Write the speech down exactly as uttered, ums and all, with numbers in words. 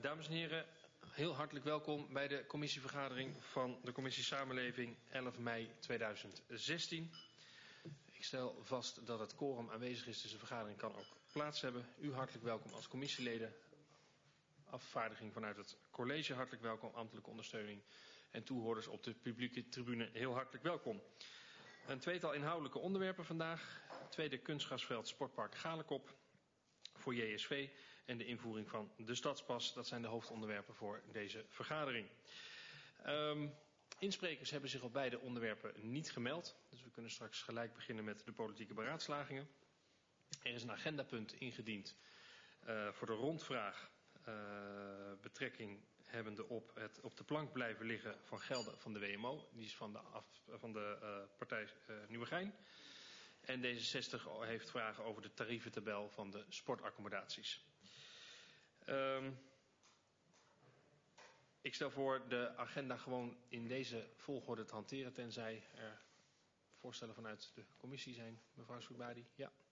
Dames en heren, heel hartelijk welkom bij de commissievergadering van de Commissie Samenleving elf mei tweeduizend zestien. Ik stel vast dat het quorum aanwezig is, dus de vergadering kan ook plaats hebben. U hartelijk welkom als commissieleden. Afvaardiging vanuit het college hartelijk welkom, ambtelijke ondersteuning en toehoorders op de publieke tribune heel hartelijk welkom. Een tweetal inhoudelijke onderwerpen vandaag. Tweede kunstgrasveld Sportpark Galekop voor J S V en de invoering van de stadspas. Dat zijn de hoofdonderwerpen voor deze vergadering. Um, insprekers hebben zich op beide onderwerpen niet gemeld. Dus we kunnen straks gelijk beginnen met de politieke beraadslagingen. Er is een agendapunt ingediend uh, voor de rondvraag uh, betrekking hebbende op het op de plank blijven liggen van gelden van de W M O. Die is van de, af, van de uh, partij uh, Nieuwegein. En D zesenzestig heeft vragen over de tarieventabel van de sportaccommodaties. Um, ik stel voor de agenda gewoon in deze volgorde te hanteren, tenzij er voorstellen vanuit de commissie zijn. Mevrouw Soebari, ja.